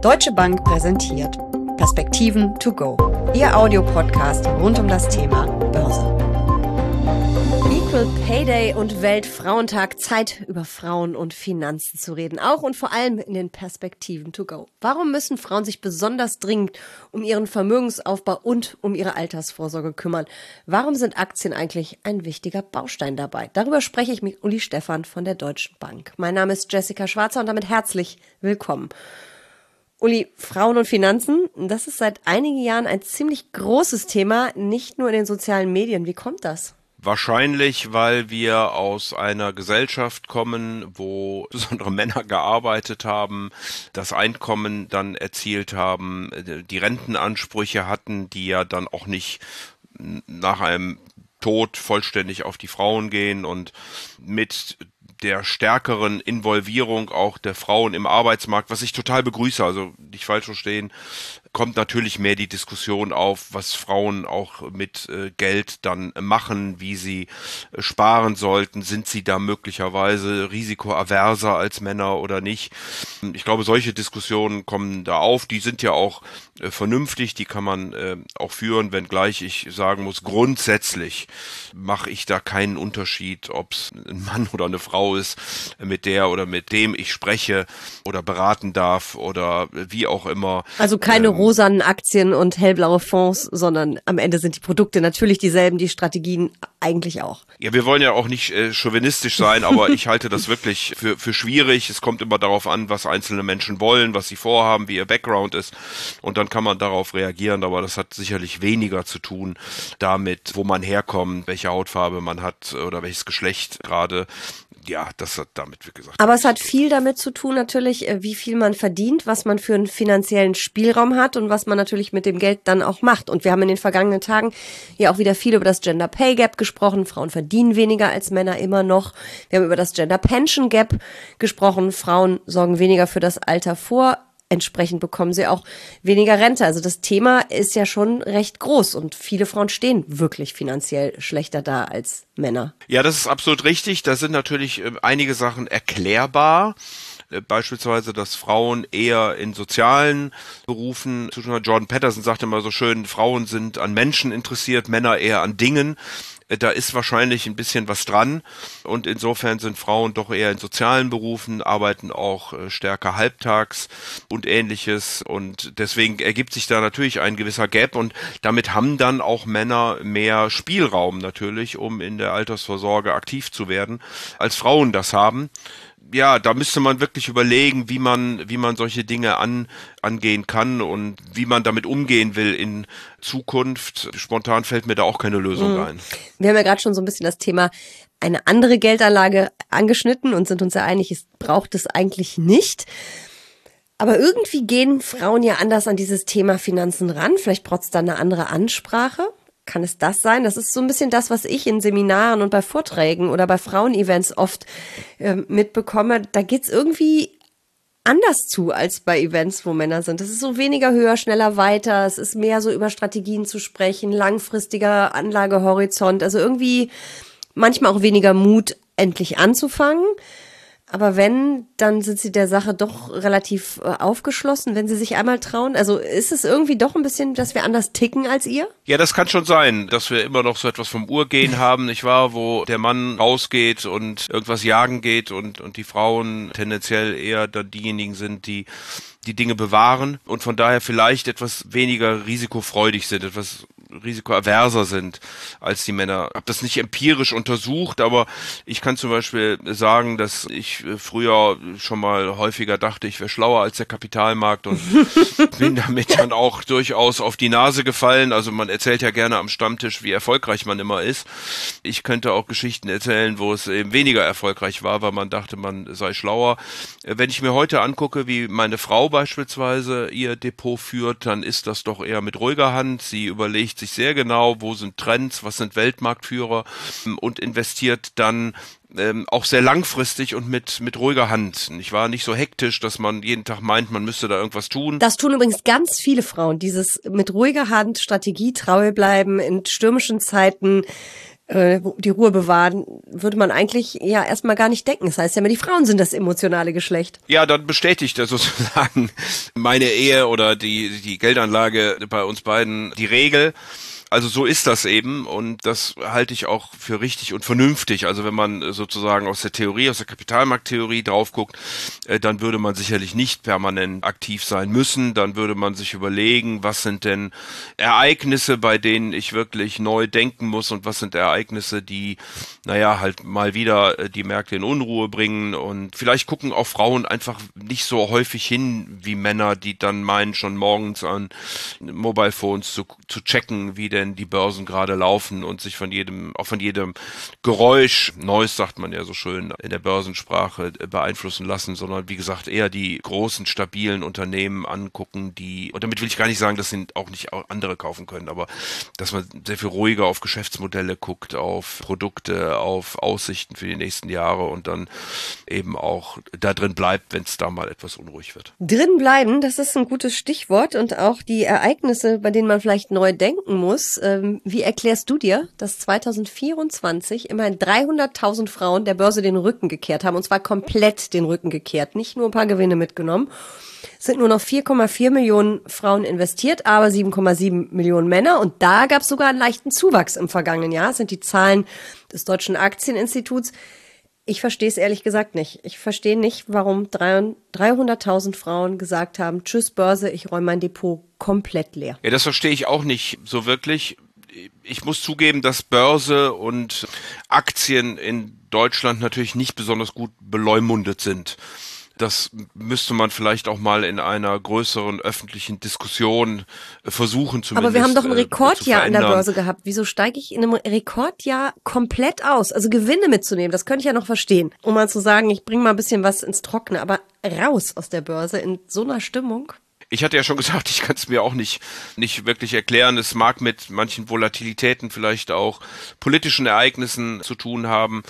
Deutsche Bank präsentiert Perspektiven to go, Ihr Audiopodcast rund um das Thema Börse. Equal Pay Day und Weltfrauentag, Zeit über Frauen und Finanzen zu reden, auch und vor allem in den Perspektiven to go. Warum müssen Frauen sich besonders dringend um ihren Vermögensaufbau und um ihre Altersvorsorge kümmern? Warum sind Aktien eigentlich ein wichtiger Baustein dabei? Darüber spreche ich mit Uli Stephan von der Deutschen Bank. Mein Name ist Jessica Schwarzer und damit herzlich willkommen. Uli, Frauen und Finanzen, das ist seit einigen Jahren ein ziemlich großes Thema, nicht nur in den sozialen Medien. Wie kommt das? Wahrscheinlich, weil wir aus einer Gesellschaft kommen, wo besondere Männer gearbeitet haben, das Einkommen dann erzielt haben, die Rentenansprüche hatten, die ja dann auch nicht nach einem Tod vollständig auf die Frauen gehen, und mit der stärkeren Involvierung auch der Frauen im Arbeitsmarkt, was ich total begrüße, also nicht falsch verstehen, kommt natürlich mehr die Diskussion auf, was Frauen auch mit Geld dann machen, wie sie sparen sollten, sind sie da möglicherweise risikoaverser als Männer oder nicht. Ich glaube, solche Diskussionen kommen da auf, die sind ja auch vernünftig, die kann man auch führen, wenngleich ich sagen muss, grundsätzlich mache ich da keinen Unterschied, ob es ein Mann oder eine Frau ist, mit der oder mit dem ich spreche oder beraten darf oder wie auch immer. Also keine rosanen Aktien und hellblaue Fonds, sondern am Ende sind die Produkte natürlich dieselben, die Strategien eigentlich auch. Ja, wir wollen ja auch nicht chauvinistisch sein, aber ich halte das wirklich für schwierig. Es kommt immer darauf an, was einzelne Menschen wollen, was sie vorhaben, wie ihr Background ist, und dann kann man darauf reagieren, aber das hat sicherlich weniger zu tun damit, wo man herkommt, welche Hautfarbe man hat oder welches Geschlecht gerade. Ja, das hat damit, wie gesagt. Aber es hat viel damit zu tun natürlich, wie viel man verdient, was man für einen finanziellen Spielraum hat und was man natürlich mit dem Geld dann auch macht. Und wir haben in den vergangenen Tagen ja auch wieder viel über das Gender Pay Gap gesprochen. Frauen verdienen weniger als Männer immer noch. Wir haben über das Gender Pension Gap gesprochen. Frauen sorgen weniger für das Alter vor. Entsprechend bekommen sie auch weniger Rente. Also das Thema ist ja schon recht groß und viele Frauen stehen wirklich finanziell schlechter da als Männer. Ja, das ist absolut richtig. Da sind natürlich einige Sachen erklärbar. Beispielsweise, dass Frauen eher in sozialen Berufen zu tun haben. Jordan Peterson sagte immer so schön, Frauen sind an Menschen interessiert, Männer eher an Dingen. Da ist wahrscheinlich ein bisschen was dran, und insofern sind Frauen doch eher in sozialen Berufen, arbeiten auch stärker halbtags und ähnliches, und deswegen ergibt sich da natürlich ein gewisser Gap, und damit haben dann auch Männer mehr Spielraum natürlich, um in der Altersvorsorge aktiv zu werden, als Frauen das haben. Ja, da müsste man wirklich überlegen, wie man solche Dinge angehen kann und wie man damit umgehen will in Zukunft. Spontan fällt mir da auch keine Lösung ein. Wir haben ja gerade schon so ein bisschen das Thema eine andere Geldanlage angeschnitten und sind uns ja einig, es braucht es eigentlich nicht. Aber irgendwie gehen Frauen ja anders an dieses Thema Finanzen ran. Vielleicht braucht es da eine andere Ansprache. Kann es das sein? Das ist so ein bisschen das, was ich in Seminaren und bei Vorträgen oder bei Frauenevents oft mitbekomme. Da geht's irgendwie anders zu als bei Events, wo Männer sind. Das ist so weniger höher, schneller, weiter. Es ist mehr so über Strategien zu sprechen, langfristiger Anlagehorizont. Also irgendwie manchmal auch weniger Mut, endlich anzufangen. Aber wenn, dann sind sie der Sache doch relativ aufgeschlossen, wenn sie sich einmal trauen. Also ist es irgendwie doch ein bisschen, dass wir anders ticken als ihr? Ja, das kann schon sein, dass wir immer noch so etwas vom Urgehen haben, nicht wahr? Wo der Mann rausgeht und irgendwas jagen geht und die Frauen tendenziell eher dann diejenigen sind, die Dinge bewahren und von daher vielleicht etwas weniger risikofreudig sind, etwas risikoaverser sind als die Männer. Ich habe das nicht empirisch untersucht, aber ich kann zum Beispiel sagen, dass ich früher schon mal häufiger dachte, ich wäre schlauer als der Kapitalmarkt und bin damit dann auch durchaus auf die Nase gefallen. Also man erzählt ja gerne am Stammtisch, wie erfolgreich man immer ist. Ich könnte auch Geschichten erzählen, wo es eben weniger erfolgreich war, weil man dachte, man sei schlauer. Wenn ich mir heute angucke, wie meine Frau beispielsweise ihr Depot führt, dann ist das doch eher mit ruhiger Hand. Sie überlegt sich sehr genau, wo sind Trends, was sind Weltmarktführer, und investiert dann auch sehr langfristig und mit ruhiger Hand. Ich war nicht so hektisch, dass man jeden Tag meint, man müsste da irgendwas tun. Das tun übrigens ganz viele Frauen, dieses mit ruhiger Hand, Strategie treu bleiben in stürmischen Zeiten, die Ruhe bewahren, würde man eigentlich ja erstmal gar nicht denken. Das heißt ja immer, die Frauen sind das emotionale Geschlecht. Ja, dann bestätigt er sozusagen meine Ehe oder die Geldanlage bei uns beiden die Regel. Also so ist das eben und das halte ich auch für richtig und vernünftig. Also wenn man sozusagen aus der Theorie, aus der Kapitalmarkttheorie drauf guckt, dann würde man sicherlich nicht permanent aktiv sein müssen. Dann würde man sich überlegen, was sind denn Ereignisse, bei denen ich wirklich neu denken muss und was sind Ereignisse, die, halt mal wieder die Märkte in Unruhe bringen. Und vielleicht gucken auch Frauen einfach nicht so häufig hin wie Männer, die dann meinen, schon morgens an Mobile Phones zu checken, wie denn die Börsen gerade laufen und sich von jedem Geräusch, Noise sagt man ja so schön in der Börsensprache, beeinflussen lassen, sondern wie gesagt eher die großen, stabilen Unternehmen angucken, und damit will ich gar nicht sagen, dass sie auch nicht andere kaufen können, aber dass man sehr viel ruhiger auf Geschäftsmodelle guckt, auf Produkte, auf Aussichten für die nächsten Jahre und dann eben auch da drin bleibt, wenn es da mal etwas unruhig wird. Drin bleiben, das ist ein gutes Stichwort und auch die Ereignisse, bei denen man vielleicht neu denken muss. Wie erklärst du dir, dass 2024 immerhin 300.000 Frauen der Börse den Rücken gekehrt haben und zwar komplett den Rücken gekehrt, nicht nur ein paar Gewinne mitgenommen? Es sind nur noch 4,4 Millionen Frauen investiert, aber 7,7 Millionen Männer und da gab es sogar einen leichten Zuwachs im vergangenen Jahr. Das sind die Zahlen des Deutschen Aktieninstituts. Ich verstehe es ehrlich gesagt nicht. Ich verstehe nicht, warum 300.000 Frauen gesagt haben, tschüss Börse, ich räume mein Depot komplett leer. Ja, das verstehe ich auch nicht so wirklich. Ich muss zugeben, dass Börse und Aktien in Deutschland natürlich nicht besonders gut beleumundet sind. Das müsste man vielleicht auch mal in einer größeren öffentlichen Diskussion versuchen zumindest. Aber wir haben doch ein Rekordjahr an der Börse gehabt. Wieso steige ich in einem Rekordjahr komplett aus? Also Gewinne mitzunehmen, das könnte ich ja noch verstehen. Um mal zu sagen, ich bringe mal ein bisschen was ins Trockene, aber raus aus der Börse in so einer Stimmung. Ich hatte ja schon gesagt, ich kann es mir auch nicht wirklich erklären. Es mag mit manchen Volatilitäten, vielleicht auch politischen Ereignissen zu tun haben.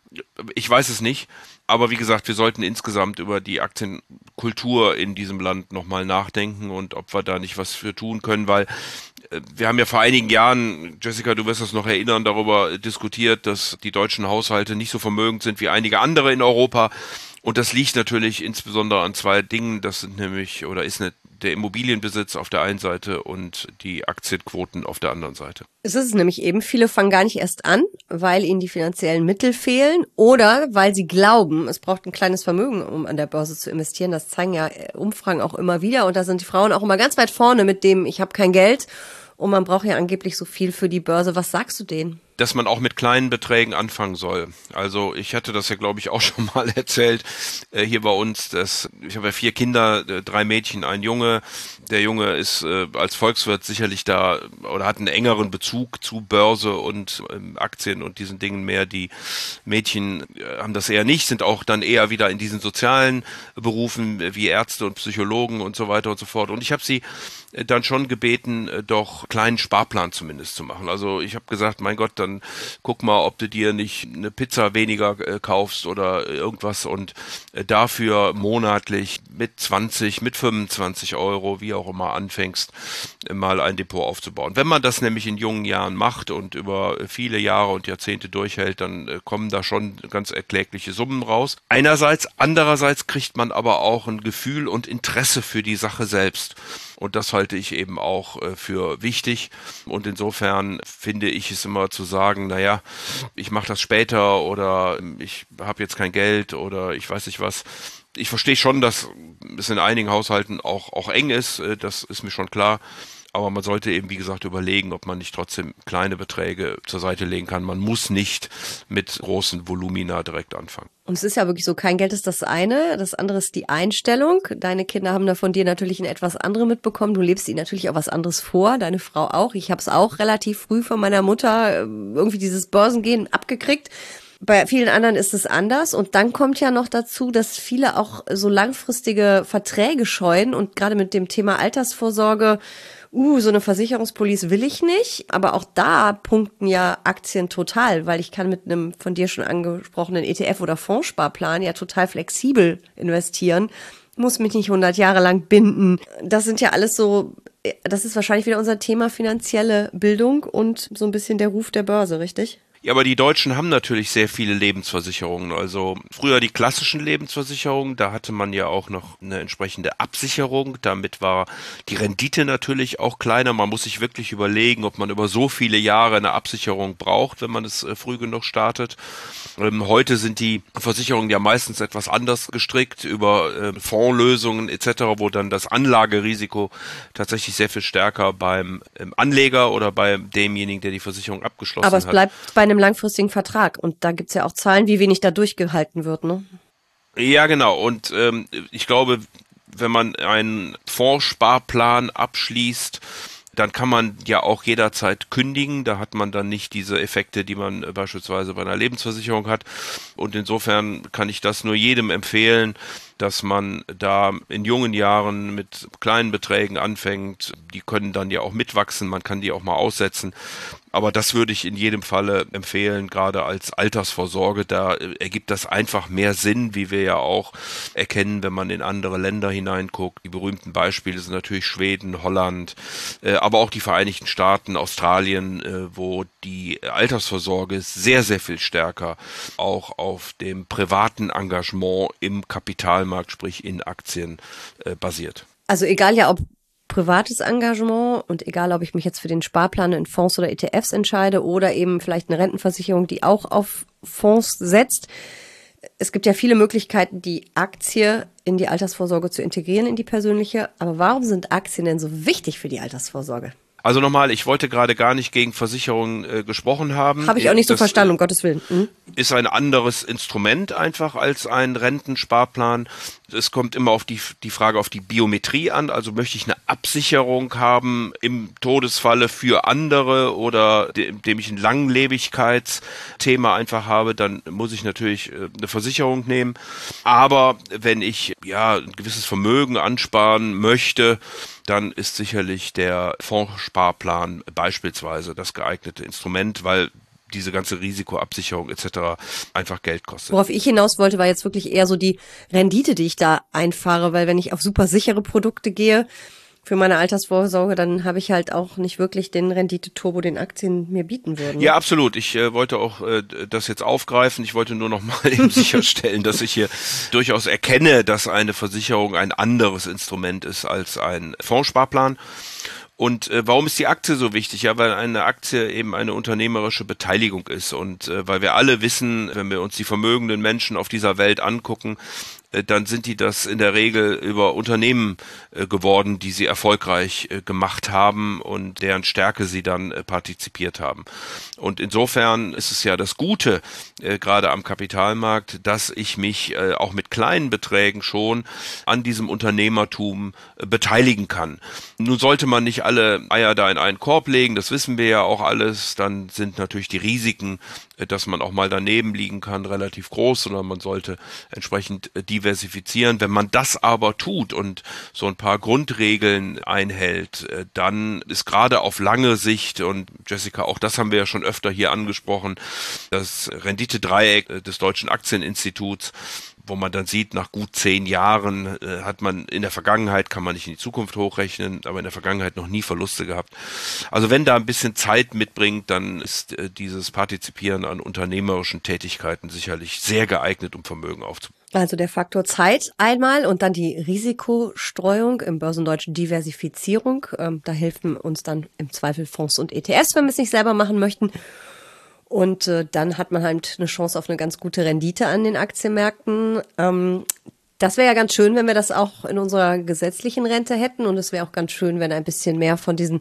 Ich weiß es nicht. Aber wie gesagt, wir sollten insgesamt über die Aktienkultur in diesem Land nochmal nachdenken und ob wir da nicht was für tun können, weil wir haben ja vor einigen Jahren, Jessica, du wirst das noch erinnern, darüber diskutiert, dass die deutschen Haushalte nicht so vermögend sind wie einige andere in Europa. Und das liegt natürlich insbesondere an zwei Dingen. Das sind nämlich, der Immobilienbesitz auf der einen Seite und die Aktienquoten auf der anderen Seite. Es ist nämlich eben, viele fangen gar nicht erst an, weil ihnen die finanziellen Mittel fehlen oder weil sie glauben, es braucht ein kleines Vermögen, um an der Börse zu investieren. Das zeigen ja Umfragen auch immer wieder und da sind die Frauen auch immer ganz weit vorne mit dem, ich habe kein Geld und man braucht ja angeblich so viel für die Börse. Was sagst du denen? Dass man auch mit kleinen Beträgen anfangen soll. Also ich hatte das ja, glaube ich, auch schon mal erzählt hier bei uns. Ich habe ja 4 Kinder, 3 Mädchen, ein Junge. Der Junge ist als Volkswirt sicherlich da oder hat einen engeren Bezug zu Börse und Aktien und diesen Dingen mehr. Die Mädchen haben das eher nicht, sind auch dann eher wieder in diesen sozialen Berufen wie Ärzte und Psychologen und so weiter und so fort. Und ich habe sie dann schon gebeten, doch kleinen Sparplan zumindest zu machen. Also ich habe gesagt, mein Gott, dann guck mal, ob du dir nicht eine Pizza weniger kaufst oder irgendwas und dafür monatlich mit 20, mit 25 Euro, wie auch immer, anfängst, mal ein Depot aufzubauen. Wenn man das nämlich in jungen Jahren macht und über viele Jahre und Jahrzehnte durchhält, dann kommen da schon ganz erklägliche Summen raus. Andererseits kriegt man aber auch ein Gefühl und Interesse für die Sache selbst. Und das halte ich eben auch für wichtig. Und insofern finde ich es immer zu sagen, ich mache das später oder ich habe jetzt kein Geld oder ich weiß nicht was. Ich verstehe schon, dass es in einigen Haushalten auch eng ist. Das ist mir schon klar. Aber man sollte eben, wie gesagt, überlegen, ob man nicht trotzdem kleine Beträge zur Seite legen kann. Man muss nicht mit großen Volumina direkt anfangen. Und es ist ja wirklich so, kein Geld ist das eine, das andere ist die Einstellung. Deine Kinder haben da von dir natürlich ein etwas anderes mitbekommen. Du lebst ihnen natürlich auch was anderes vor, deine Frau auch. Ich habe es auch relativ früh von meiner Mutter irgendwie dieses Börsengehen abgekriegt. Bei vielen anderen ist es anders und dann kommt ja noch dazu, dass viele auch so langfristige Verträge scheuen und gerade mit dem Thema Altersvorsorge, so eine Versicherungspolice will ich nicht, aber auch da punkten ja Aktien total, weil ich kann mit einem von dir schon angesprochenen ETF oder Fondssparplan ja total flexibel investieren, muss mich nicht 100 Jahre lang binden. Das sind ja alles so, das ist wahrscheinlich wieder unser Thema finanzielle Bildung und so ein bisschen der Ruf der Börse, richtig? Ja, aber die Deutschen haben natürlich sehr viele Lebensversicherungen. Also früher die klassischen Lebensversicherungen, da hatte man ja auch noch eine entsprechende Absicherung. Damit war die Rendite natürlich auch kleiner. Man muss sich wirklich überlegen, ob man über so viele Jahre eine Absicherung braucht, wenn man es früh genug startet. Heute sind die Versicherungen ja meistens etwas anders gestrickt über Fondslösungen etc., wo dann das Anlagerisiko tatsächlich sehr viel stärker beim Anleger oder bei demjenigen, der die Versicherung abgeschlossen hat. Aber es bleibt bei einem langfristigen Vertrag und da gibt's ja auch Zahlen, wie wenig da durchgehalten wird, ne? Ja, genau. Und ich glaube, wenn man einen Fondssparplan abschließt, dann kann man ja auch jederzeit kündigen. Da hat man dann nicht diese Effekte, die man beispielsweise bei einer Lebensversicherung hat. Und insofern kann ich das nur jedem empfehlen, dass man da in jungen Jahren mit kleinen Beträgen anfängt. Die können dann ja auch mitwachsen, man kann die auch mal aussetzen. Aber das würde ich in jedem Falle empfehlen, gerade als Altersvorsorge. Da ergibt das einfach mehr Sinn, wie wir ja auch erkennen, wenn man in andere Länder hineinguckt. Die berühmten Beispiele sind natürlich Schweden, Holland, aber auch die Vereinigten Staaten, Australien, wo die Altersvorsorge sehr, sehr viel stärker auch auf dem privaten Engagement im Kapitalmarkt, sprich in Aktien, basiert. Also egal ja, ob privates Engagement und egal, ob ich mich jetzt für den Sparplan in Fonds oder ETFs entscheide oder eben vielleicht eine Rentenversicherung, die auch auf Fonds setzt. Es gibt ja viele Möglichkeiten, die Aktie in die Altersvorsorge zu integrieren, in die persönliche. Aber warum sind Aktien denn so wichtig für die Altersvorsorge? Also nochmal, ich wollte gerade gar nicht gegen Versicherungen gesprochen haben. Habe ich auch nicht so verstanden, um Gottes Willen. Ist ein anderes Instrument einfach als ein Rentensparplan. Es kommt immer auf die Frage auf die Biometrie an. Also möchte ich eine Absicherung haben im Todesfalle für andere oder indem ich ein Langlebigkeitsthema einfach habe, dann muss ich natürlich eine Versicherung nehmen. Aber wenn ich ja ein gewisses Vermögen ansparen möchte, dann ist sicherlich der Fondssparplan beispielsweise das geeignete Instrument, weil diese ganze Risikoabsicherung etc. einfach Geld kostet. Worauf ich hinaus wollte, war jetzt wirklich eher so die Rendite, die ich da einfahre, weil wenn ich auf super sichere Produkte gehe für meine Altersvorsorge, dann habe ich halt auch nicht wirklich den Rendite-Turbo, den Aktien mir bieten würden. Ja, absolut. Ich wollte auch das jetzt aufgreifen. Ich wollte nur noch mal eben sicherstellen, dass ich hier durchaus erkenne, dass eine Versicherung ein anderes Instrument ist als ein Fondssparplan. Und warum ist die Aktie so wichtig? Ja, weil eine Aktie eben eine unternehmerische Beteiligung ist und weil wir alle wissen, wenn wir uns die vermögenden Menschen auf dieser Welt angucken, dann sind die das in der Regel über Unternehmen geworden, die sie erfolgreich gemacht haben und deren Stärke sie dann partizipiert haben. Und insofern ist es ja das Gute, gerade am Kapitalmarkt, dass ich mich auch mit kleinen Beträgen schon an diesem Unternehmertum beteiligen kann. Nun sollte man nicht alle Eier da in einen Korb legen, das wissen wir ja auch alles, dann sind natürlich die Risiken, dass man auch mal daneben liegen kann, relativ groß, sondern man sollte entsprechend diversifizieren. Wenn man das aber tut und so ein paar Grundregeln einhält, dann ist gerade auf lange Sicht, und Jessica, auch das haben wir ja schon öfter hier angesprochen, das Renditedreieck des Deutschen Aktieninstituts, wo man dann sieht, nach gut 10 Jahren hat man in der Vergangenheit, kann man nicht in die Zukunft hochrechnen, aber in der Vergangenheit noch nie Verluste gehabt. Also wenn da ein bisschen Zeit mitbringt, dann ist dieses Partizipieren an unternehmerischen Tätigkeiten sicherlich sehr geeignet, um Vermögen aufzubauen. Also der Faktor Zeit einmal und dann die Risikostreuung, im Börsendeutschen Diversifizierung. Da helfen uns dann im Zweifel Fonds und ETFs, wenn wir es nicht selber machen möchten. Und dann hat man halt eine Chance auf eine ganz gute Rendite an den Aktienmärkten. Das wäre ja ganz schön, wenn wir das auch in unserer gesetzlichen Rente hätten. Und es wäre auch ganz schön, wenn ein bisschen mehr von diesen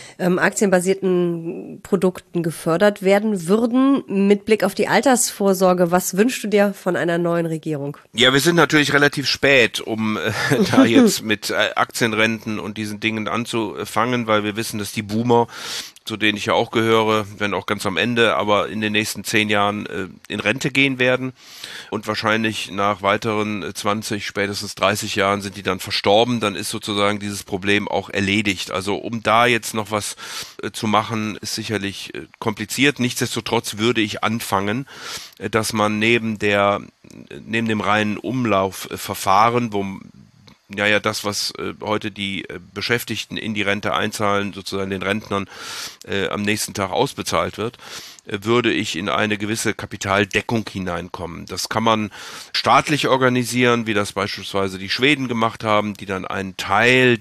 aktienbasierten Produkten gefördert werden würden. Mit Blick auf die Altersvorsorge, was wünschst du dir von einer neuen Regierung? Ja, wir sind natürlich relativ spät, um da jetzt mit Aktienrenten und diesen Dingen anzufangen, weil wir wissen, dass die Boomer, zu denen ich ja auch gehöre, wenn auch ganz am Ende, aber in den nächsten 10 Jahren in Rente gehen werden. Und wahrscheinlich nach weiteren 20, spätestens 30 Jahren sind die dann verstorben. Dann ist sozusagen dieses Problem auch erledigt. Also um da jetzt noch was zu machen, ist sicherlich kompliziert. Nichtsdestotrotz würde ich anfangen, dass man neben dem reinen Umlaufverfahren, wo ja das, was heute die Beschäftigten in die Rente einzahlen, sozusagen den Rentnern am nächsten Tag ausbezahlt wird, würde ich in eine gewisse Kapitaldeckung hineinkommen. Das kann man staatlich organisieren, wie das beispielsweise die Schweden gemacht haben, die dann einen Teil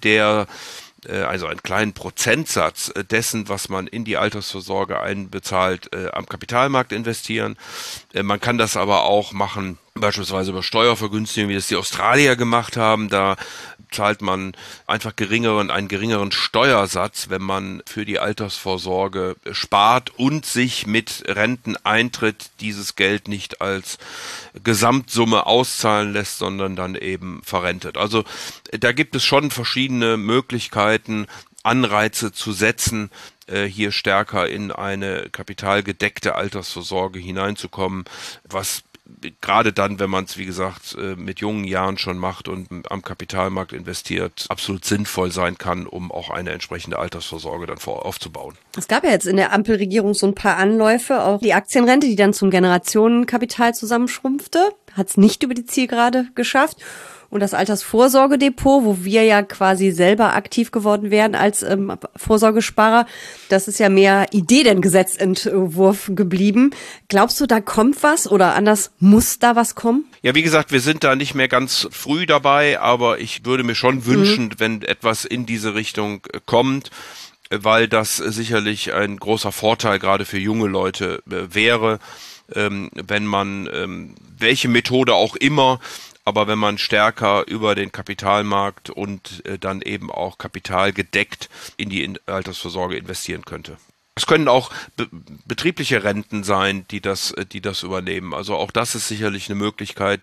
also einen kleinen Prozentsatz dessen, was man in die Altersvorsorge einbezahlt, am Kapitalmarkt investieren. Man kann das aber auch machen, beispielsweise über Steuervergünstigungen, wie das die Australier gemacht haben. Da zahlt man einfach einen geringeren Steuersatz, wenn man für die Altersvorsorge spart und sich mit Renteneintritt dieses Geld nicht als Gesamtsumme auszahlen lässt, sondern dann eben verrentet. Also da gibt es schon verschiedene Möglichkeiten, Anreize zu setzen, hier stärker in eine kapitalgedeckte Altersvorsorge hineinzukommen, was gerade dann, wenn man es, wie gesagt, mit jungen Jahren schon macht und am Kapitalmarkt investiert, absolut sinnvoll sein kann, um auch eine entsprechende Altersvorsorge dann aufzubauen. Es gab ja jetzt in der Ampelregierung so ein paar Anläufe, auch die Aktienrente, die dann zum Generationenkapital zusammenschrumpfte, hat es nicht über die Zielgerade geschafft. Und das Altersvorsorgedepot, wo wir ja quasi selber aktiv geworden wären als Vorsorgesparer, das ist ja mehr Idee denn Gesetzentwurf geblieben. Glaubst du, da kommt was oder anders muss da was kommen? Ja, wie gesagt, wir sind da nicht mehr ganz früh dabei, aber ich würde mir schon wünschen, wenn etwas in diese Richtung kommt, weil das sicherlich ein großer Vorteil gerade für junge Leute wäre, wenn man welche Methode auch immer, aber wenn man stärker über den Kapitalmarkt und dann eben auch kapitalgedeckt in die Altersvorsorge investieren könnte. Es können auch betriebliche Renten sein, die das übernehmen. Also auch das ist sicherlich eine Möglichkeit,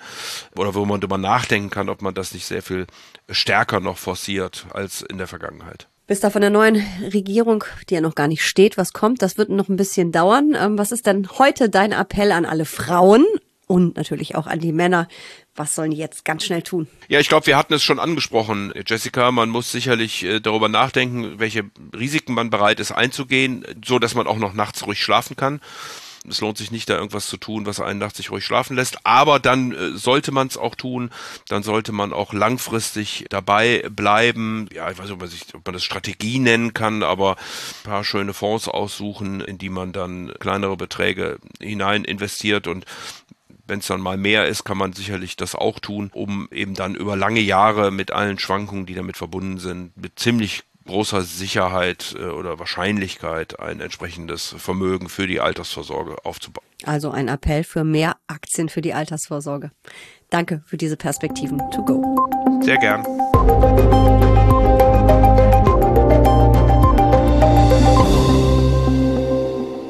wo man drüber nachdenken kann, ob man das nicht sehr viel stärker noch forciert als in der Vergangenheit. Bis da von der neuen Regierung, die ja noch gar nicht steht, was kommt, das wird noch ein bisschen dauern. Was ist denn heute dein Appell an alle Frauen und natürlich auch an die Männer? Was sollen die jetzt ganz schnell tun? Ja, ich glaube, wir hatten es schon angesprochen, Jessica. Man muss sicherlich darüber nachdenken, welche Risiken man bereit ist einzugehen, so dass man auch noch nachts ruhig schlafen kann. Es lohnt sich nicht, da irgendwas zu tun, was einen nachts sich ruhig schlafen lässt. Aber dann sollte man es auch tun. Dann sollte man auch langfristig dabei bleiben. Ja, ich weiß nicht, ob man das Strategie nennen kann, aber ein paar schöne Fonds aussuchen, in die man dann kleinere Beträge hinein investiert. Und wenn es dann mal mehr ist, kann man sicherlich das auch tun, um eben dann über lange Jahre mit allen Schwankungen, die damit verbunden sind, mit ziemlich großer Sicherheit oder Wahrscheinlichkeit ein entsprechendes Vermögen für die Altersvorsorge aufzubauen. Also ein Appell für mehr Aktien für die Altersvorsorge. Danke für diese Perspektiven to go. Sehr gern.